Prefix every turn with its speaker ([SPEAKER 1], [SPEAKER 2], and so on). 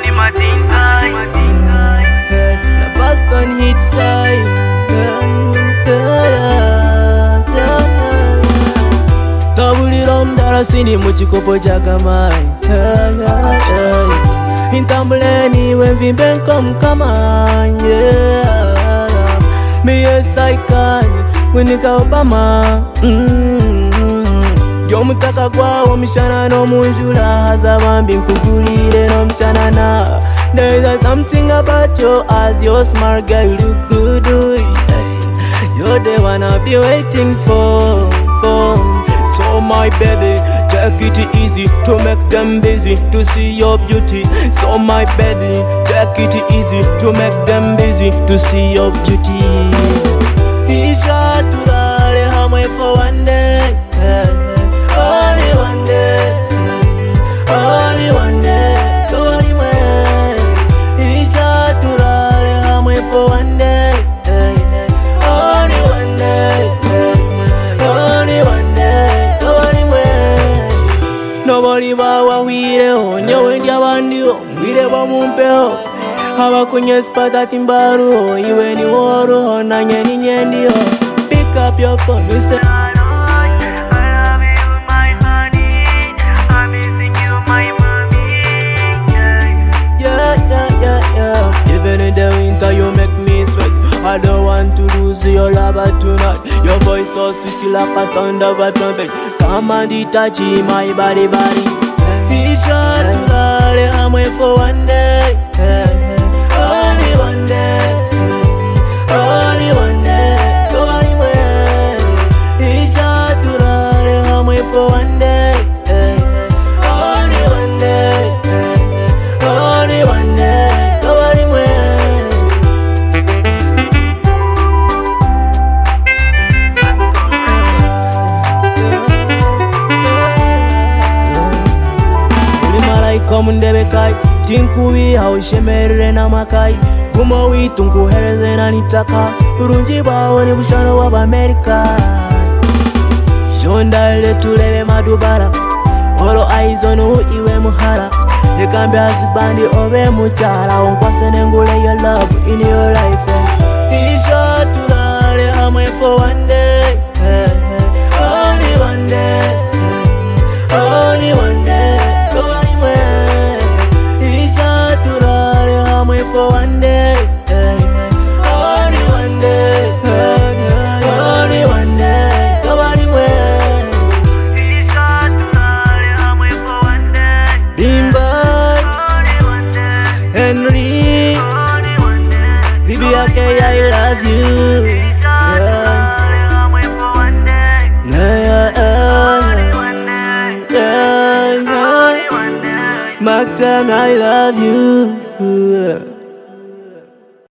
[SPEAKER 1] money, my thing time.
[SPEAKER 2] Na Boston hit side. Tabulira mdalasini mu kikopo kya kamayi. Intambule niwe nvimbe nkomukama. Me yes I can winika Obama. Jomutaka gwawo mishana no munjula haza bambi nkugulire no mishana. There is something about you as your smart girl look good. You're the one I'll be waiting for. So my baby, take it easy to make them busy to see your beauty. So my baby, take it easy to make them busy to see your beauty. Isha tulale hamwe for one day, only one day, only one day, only way. Isha tulale hamwe for one day, only one day, only one day, only way. Nobody bawa wile nyewe ndi abandiwo mwile bamumpeho abakunye spata timbaru iwe ni woro nanye ni nyendio. Pick up your phone, you say even in the winter you make me sweat. I don't want to lose your lover tonight. Your voice so sweet like a sound of a trumpet. Come and touch my body. Isha tulale hamwe for one day, only one day, only one day, only way. Isha tulale hamwe for one day, only one day, only one day, only way. Uli mundebe kai tinkubi haushemerere na makai kuma witu nkuhereze na nitaka urunji bawo ni bushano wa Amerika. Jondale tulebe madubara olo aizonu iwe muhala ekambe azibandi obe muchala onkwase nengule your love in your life. Isha tulale hamwe for one day, only one day, only one day, only way. Isha tulale hamwe for one day, only one day, only one day, only way.
[SPEAKER 1] Isha tulale hamwe for one day,
[SPEAKER 2] Bimba,
[SPEAKER 1] only one day,
[SPEAKER 2] Henry,
[SPEAKER 1] only one day.
[SPEAKER 2] Bibiake, I love you.
[SPEAKER 1] Isha tulale hamwe for one day, only one day, only one day.
[SPEAKER 2] Magda, I love you.